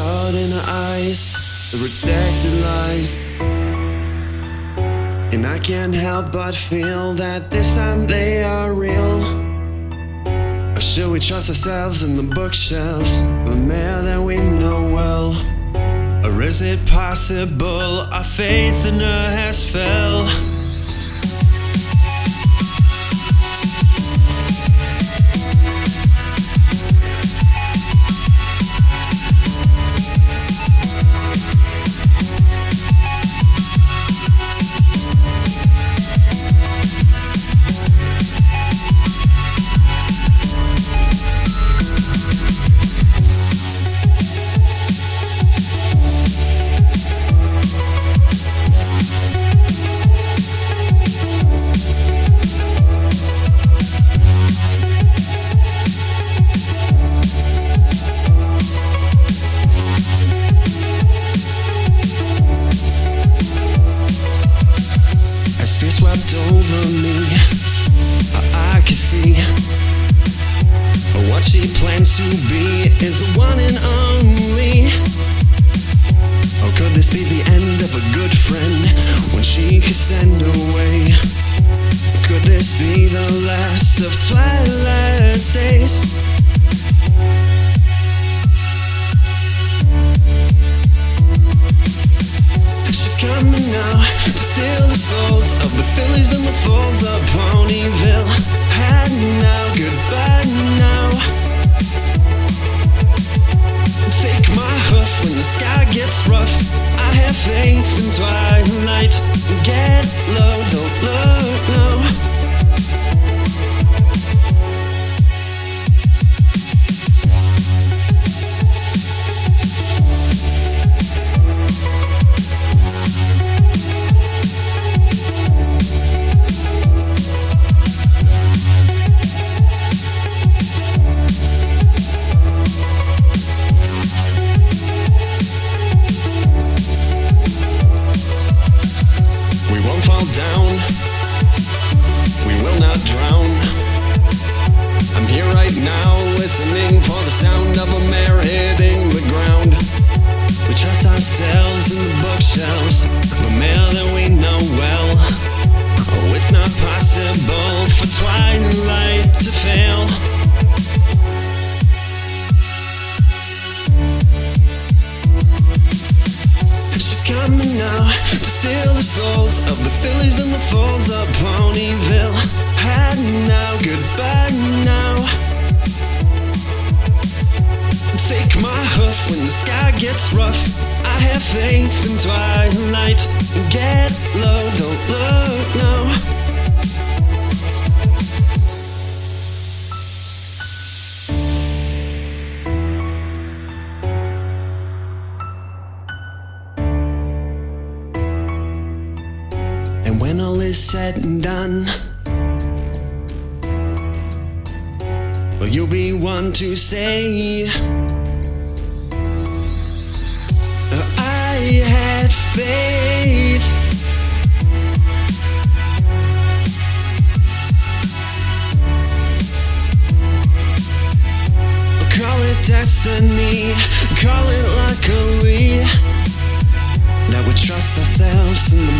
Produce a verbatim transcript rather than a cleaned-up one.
blood in her eyes, the redacted lies. And I can't help but feel that this time they are real. Or should we trust ourselves in the bookshelves, the mayor that we know well? Or is it possible our faith in her has fell? Fear swept over me, I, I can see what she plans to be is the one and only. Or could this be the end of a good friend when she could send away? Could this be the last of Twilight's days? Coming now to steal the souls of the fillies and the fools of Ponyville. And now, goodbye now. Take my hoof when the sky gets rough. I have faith in twilight. Get low, don't look, no. Down, we will not drown. I'm here right now, listening for the sound of a mare hitting the ground. We trust ourselves in the bookshelves, the mare that we know well. Oh, it's not possible for Twilight to fail. She's coming now to steal the souls of the fillies and the fools of Ponyville. And now, goodbye now. Take my hoof when the sky gets rough. I have faith in twilight. Get low, don't look, no. And when all is said and done, well, you'll be one to say, I had faith. Call it destiny, call it luckily, that we trust ourselves in the